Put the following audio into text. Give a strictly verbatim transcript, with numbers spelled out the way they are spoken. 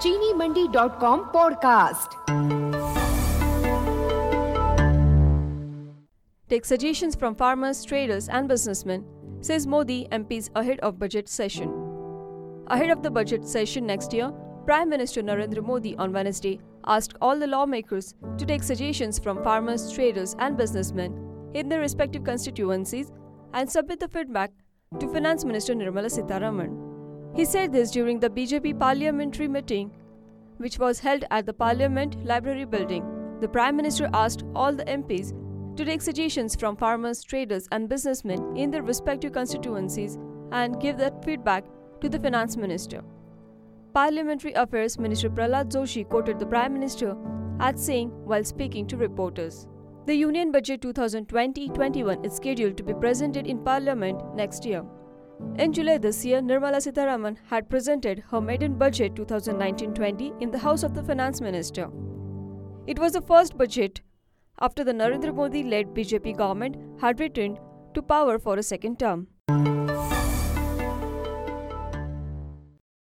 चीनी Mandi dot com podcast. Take suggestions from farmers, traders and businessmen, says Modi M Ps ahead of budget session. Ahead of the budget session next year, Prime Minister Narendra Modi on Wednesday asked all the lawmakers to take suggestions from farmers, traders and businessmen in their respective constituencies and submit the feedback to Finance Minister Nirmala Sitharaman. He said this during the B J P parliamentary meeting, which was held at the Parliament Library building. The Prime Minister asked all the M Ps to take suggestions from farmers, traders and businessmen in their respective constituencies and give that feedback to the Finance Minister. Parliamentary Affairs Minister Prahlad Joshi quoted the Prime Minister as saying while speaking to reporters, "The Union Budget twenty twenty to twenty-one is scheduled to be presented in Parliament next year." In July this year, Nirmala Sitharaman had presented her maiden budget twenty nineteen twenty in the House of the Finance Minister. It was the first budget after the Narendra Modi-led B J P government had returned to power for a second term.